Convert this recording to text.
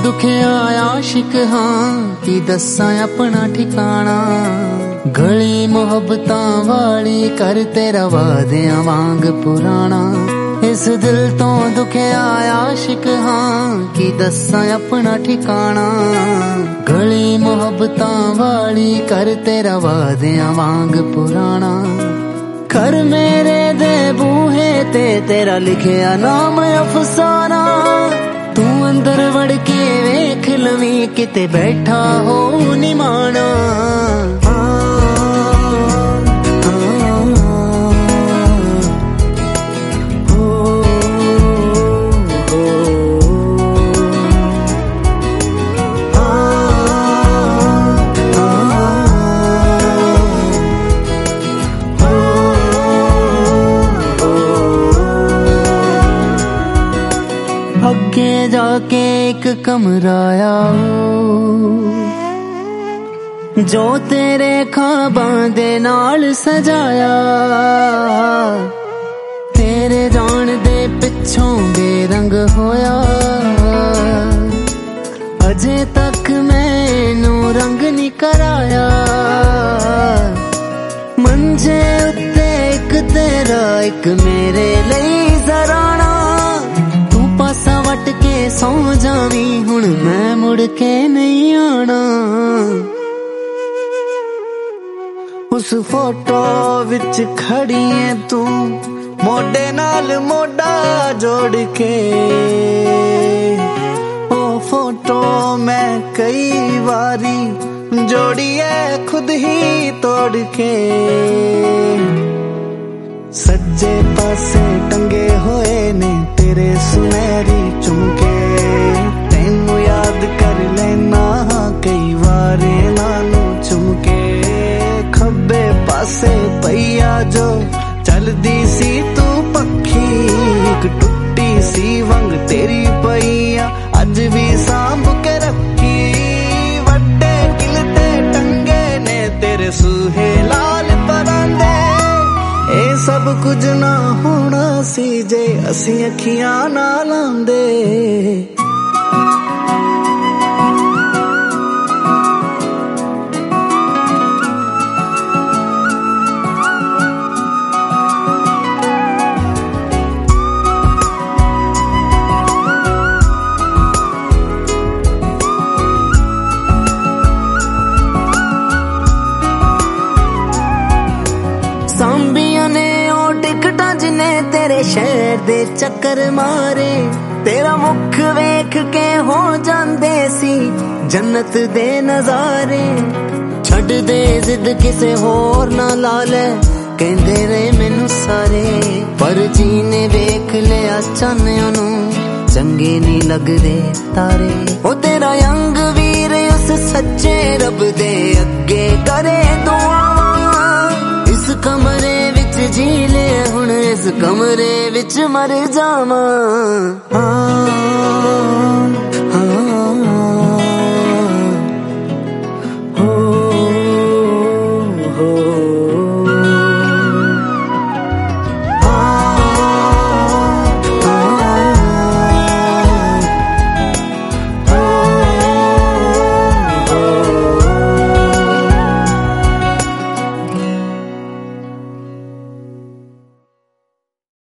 दुखिया आशिक हाँ की दस्सां अपना ठिकाना। गली मुहब्बतां वाली कर तेरा वादियां वांग पुराना। इस दिल तो दुखिया आशिक हाँ की दस्सां अपना ठिकाना। गली मुहब्बतां वाली कर तेरा वादियां वांग पुराना। घर मेरे दे बूहे ते तेरा लिखिया नाम अफसाना। तू अंदर वड़ के वेख लवी किते बैठा हो निमाना। अगे जाके एक कमरा आया जो तेरे ख्वाबां दे नाल सजाया। तेरे जान दे पिछों बेरंग होया। अजे तक मैनू रंग नहीं कराया। मंजे उत्ते एक तेरा एक मेरे लिए जराना। पासा वट के सौ जावी हुण मैं मुड़ के नहीं आना। उस फोटो विच खड़ी है तू मोढे नाल मोढा जोड़ के। ओ फोटो मैं कई बारी जोड़ी है खुद ही तोड़ के। सज्जे पासे टंगे होए ने तेरे सुनहरी झुमके। तैनू याद कर लेना कई बार नानू झुमके। खब्बे पासे पईया जो चलदी सी तू पक्षी। एक टुट्टी सी वंग तेरी पईया अज भी सांभ के रखी। वड्डे किलते टंगे ने तेरे सूहे लाल परांदे। ए सब कुछ ना होना सी जे असी अखियां ना लांदे। सांबिया ने ओ टिकटा जिने तेरे शहर दे चक्कर मारे। तेरा मुख वेख के हो जांदे सी जन्नत दे नजारे। छड़ दे जिद किसे होर ना ला ले कहंदे रहे मैनू सारे। पर जी ने वेख लिया चाने ओनू चंगे नहीं लगदे तारे। ओ तेरा अंग वीर उस सच्चे रब दे अगे करे दुआ। इस कमरे विच जी ले हुण इस कमरे विच मर जावां।